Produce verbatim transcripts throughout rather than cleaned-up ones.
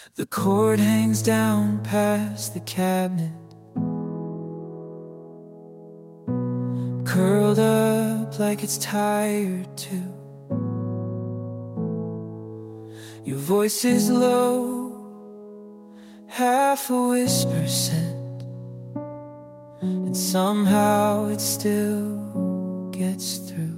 The cord hangs down past the cabinet, curled up like it's tired too. Your voice is low, half a whisper sent, and somehow it still gets through.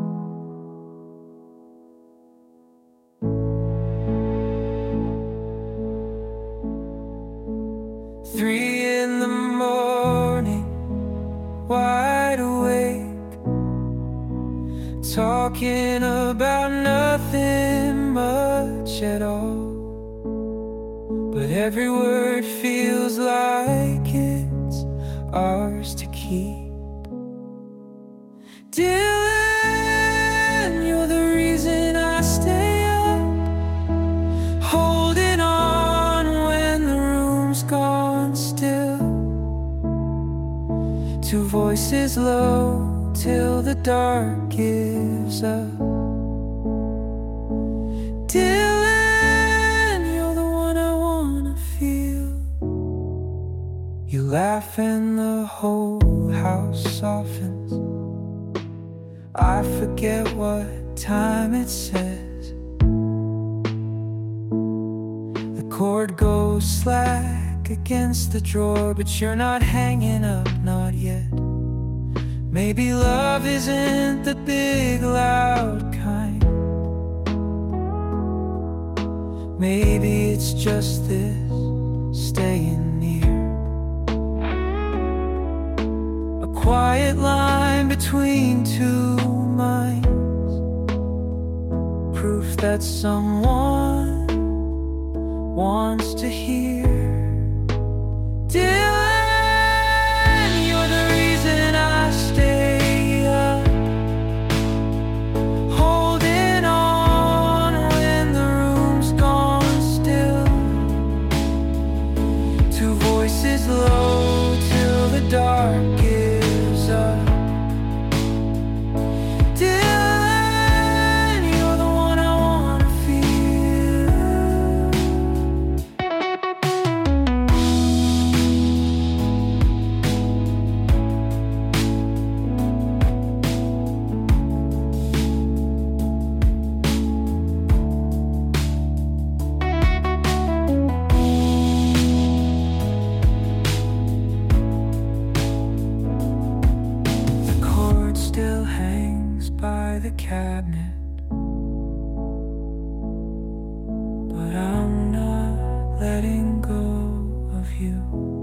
Three in the morning, wide awake, talking about nothing much at all, but every word feels like it's ours to keep. Dylan, you're the reason I stay up, holding on when the room's gone still. Two voices low till the dark gives up. Dylan, you're the one I wanna feel. You laugh and the whole house softens. I forget what time it says. The cord goes slack against the drawer, but you're not hanging up, not yet. Maybe love isn't the big loud kind. Maybe it's just this, staying near. A quiet line between two minds, proof that someone wants to hear. Dylan, you're the reason I stay up, holding on when the room's gone still. Two voices low till the dark gives up. Dylan, you're the one I wanna feel. The cord still hangs by the cabinet, but I'm not letting go of you.